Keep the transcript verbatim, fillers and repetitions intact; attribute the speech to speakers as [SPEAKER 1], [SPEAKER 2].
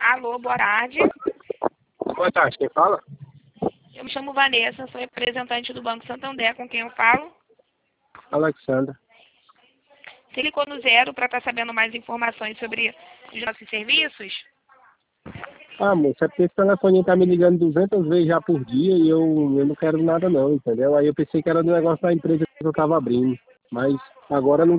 [SPEAKER 1] Alô, boa tarde.
[SPEAKER 2] Boa tarde, quem fala?
[SPEAKER 1] Eu me chamo Vanessa, sou representante do Banco Santander, com quem eu falo.
[SPEAKER 2] Alexandra.
[SPEAKER 1] Você clicou no zero para estar sabendo mais informações sobre os nossos serviços?
[SPEAKER 2] Ah, moça, é porque esse telefone tá me ligando duzentas vezes já por dia e eu, eu não quero nada não, entendeu? Aí eu pensei que era do negócio da empresa que eu tava abrindo, mas agora não